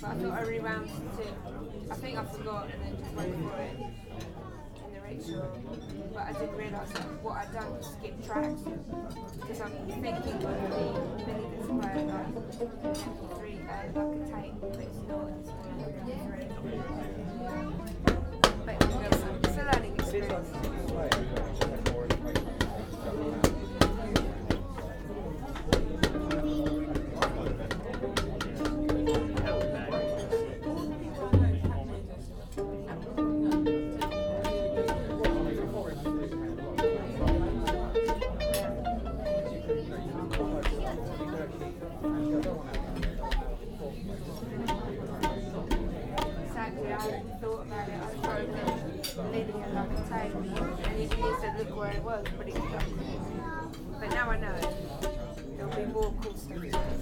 But I thought I rewound to, I think I forgot and then just went for it in the Rachel. But I didn't realise that what I'd done was skip tracks because I'm thinking of the Billy that's playing like three like a tape, but it's not. But it's a learning experience. Exactly, I hadn't thought about it. I thought leading it like a tape, and you said look where it was, but it was up. But now I know there'll be more cool stuff.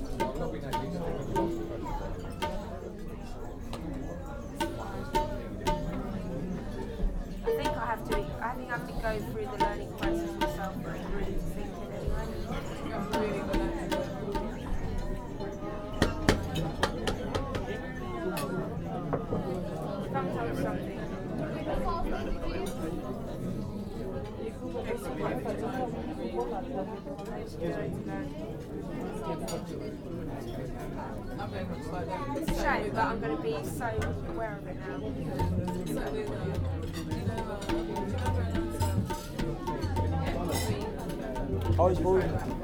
I think I have to go through the learning process myself for it really to sink in anyway. Sometimes something. It's a shame, but I'm going to be so aware of it now. How is food?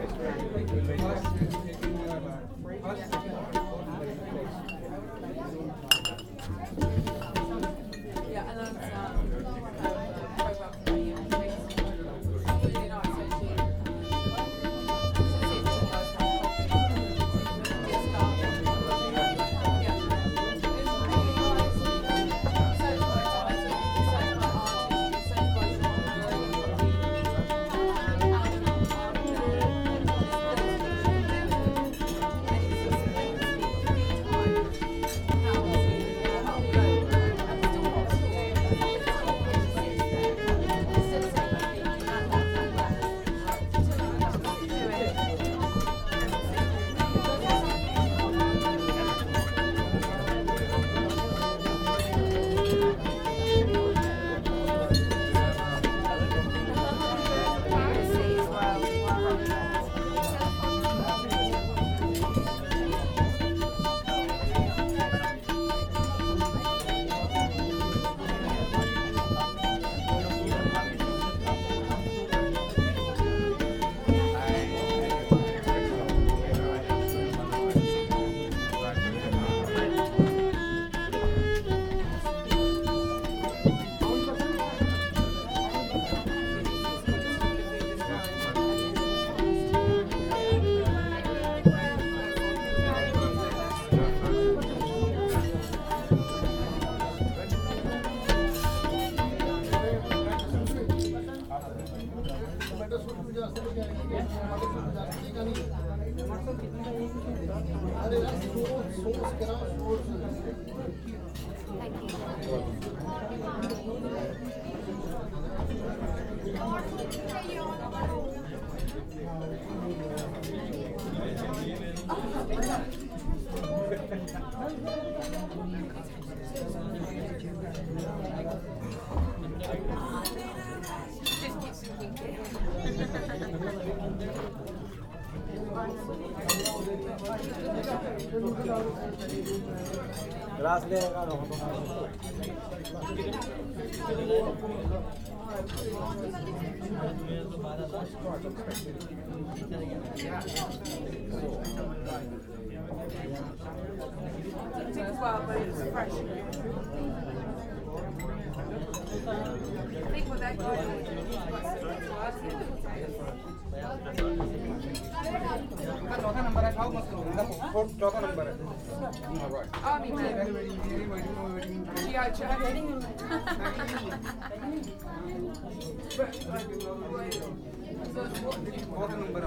Gracias, It took a while, but it was fresh. I think what they're doing चौथा number है खाओ मत करो चौथा number है Army man. G.I. Joe. चौथा number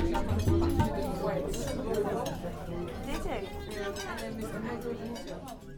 Did he?